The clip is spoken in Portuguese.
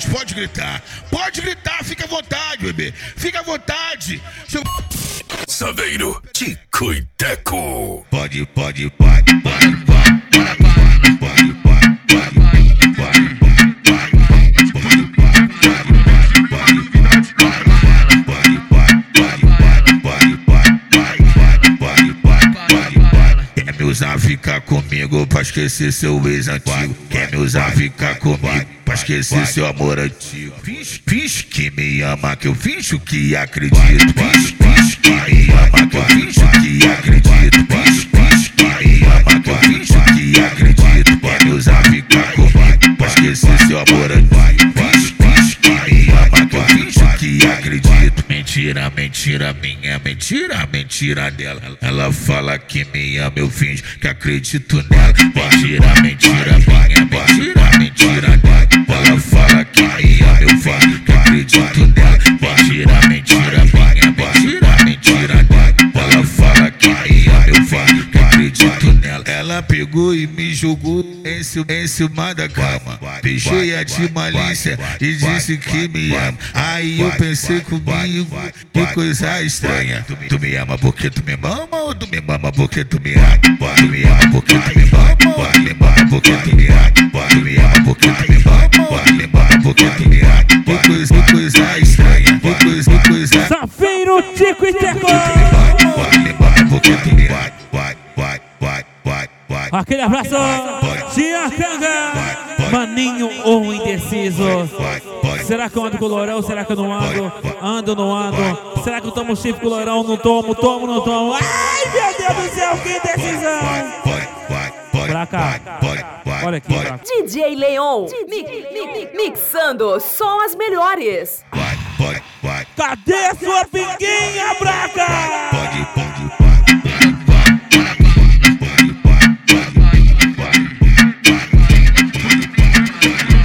voz, pode gritar, fica à vontade, bebê, fica à vontade. Saveiro, Tico e Teco. Pode. Quer me usar, ficar comigo pra esquecer seu ex antigo. Quer me usar, ficar comigo pra esquecer seu amor antigo. Finge que me ama, que eu finjo que acredito. Finge que me ama, que eu finjo que acredito. Finge que me ama, que eu finjo que acredito. Quer me usar, ficar comigo pra esquecer seu amor antigo. Finge que me ama, que eu finjo que acredito. Mentira minha, mentira dela. Ela fala que me ama, eu finjo que acredito nela. Mentira minha, mentira dela. Ela fala que me ama, eu finjo que acredito nela. Mentira minha, mentira dela. Ela fala que me ama, eu finjo que acredito nela. Ela pegou e me jogou em cima da cama. Beijei-a de malícia e disse que me ama. Aí eu pensei comigo, que coisa estranha. Tu me ama porque tu me mama ou tu me mama porque tu me ama? Tu me ama porque tu me mama ou tu me mama porque tu me ama? Tu me ama porque tu me mama ou tu me mama porque tu me ama? Que coisa estranha, que coisa. Saveiro, Tico e Teco. Tu me mama porque tu me ama. Aquele abraço, Tia Canga, Maninho ou indeciso. Será que eu ando com o Lourão? Será que eu não ando? Ando, não ando? Será que eu tomo chifre com o Lourão? Não tomo, não tomo. Ai, meu Deus do céu, que indecisão. Pra cá, olha aqui, pra cá. DJ Leon, mixando só as melhores. Cadê sua pinguinha, Braca?